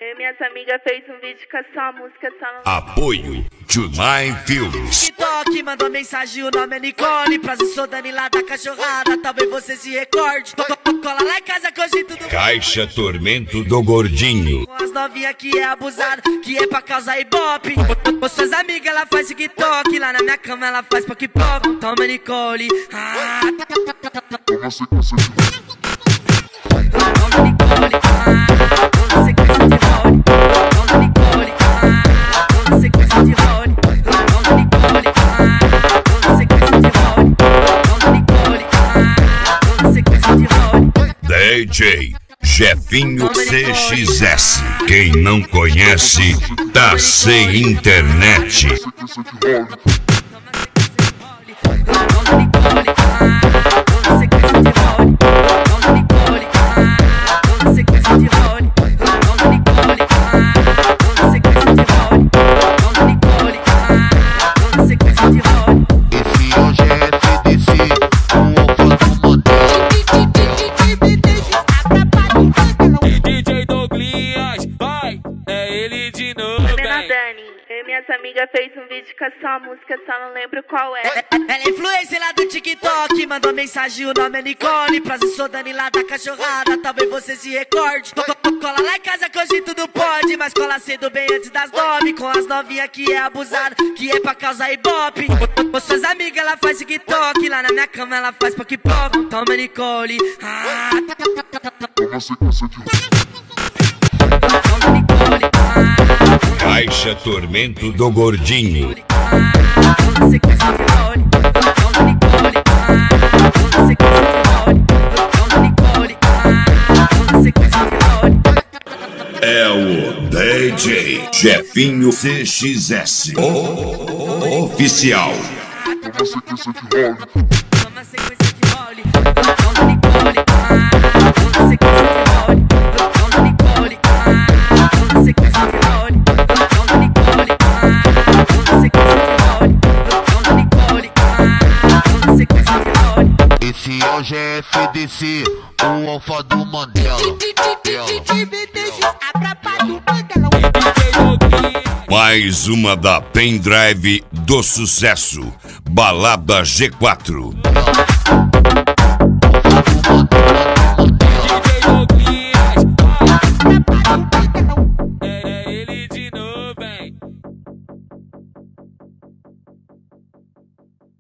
Eu e minhas amigas fez um vídeo com essa música, Apoio July Filmes. TikTok mandou mensagem, o nome é Nicole. Prazer, sou Dani lá da cachorrada, talvez você se recorde. Cola lá em casa que hoje tudo Caixa Tormento do Gordinho. com as novinhas que é abusado, que é pra causar ibope. Com suas amigas ela faz TikTok, lá na minha cama ela faz pop. Toma Nicole, toma Nicole, toda sequência de role. Toma Nicole, toda sequência de role. Toma Nicole, toda sequência de role. Toma Nicole, toda sequência de role. DJ Jefinho CXS. Quem não conhece, tá sem internet. Toma Nicole, toda sequência de role. Toma Nicole, toda sequência de role. Toma Nicole, toda sequência de role. Toma Nicole, toda sequência de role. Esse hoje é FDC, o alfa do modelo. DJ Douglas, vai, é ele de novo, Dani. Eu e minhas amigas fez um vídeo com essa música, só não lembro qual é. Ela é influencer lá do TikTok, mandou mensagem, o nome é Nicole. Prazer, sou Dani lá da cachorrada, talvez você se recorde. Cola lá em casa que hoje tudo pode, mas cola cedo bem antes das 9. Com as novinhas que é abusado, que é pra causar ibope. Com suas amigas ela faz TikTok, lá na minha cama ela faz pop. Toma Nicole, toma Nicole, Caixa Tormento do Gordinho. toda sequência de role. Toma Nicole, toda sequência de role. Toma Nicole, toda sequência de role. É o DJ Jefinho CXS. Oficial. Toma sequência de role. Toma Nicole, toda sequência de role. Toma Nicole, toda sequência de role. Toma Nicole, toda sequência de role. Toma Nicole, toda sequência de role. Esse hoje é FDC, o alfa do Mandela. Mais uma da pendrive do sucesso. Balada G4.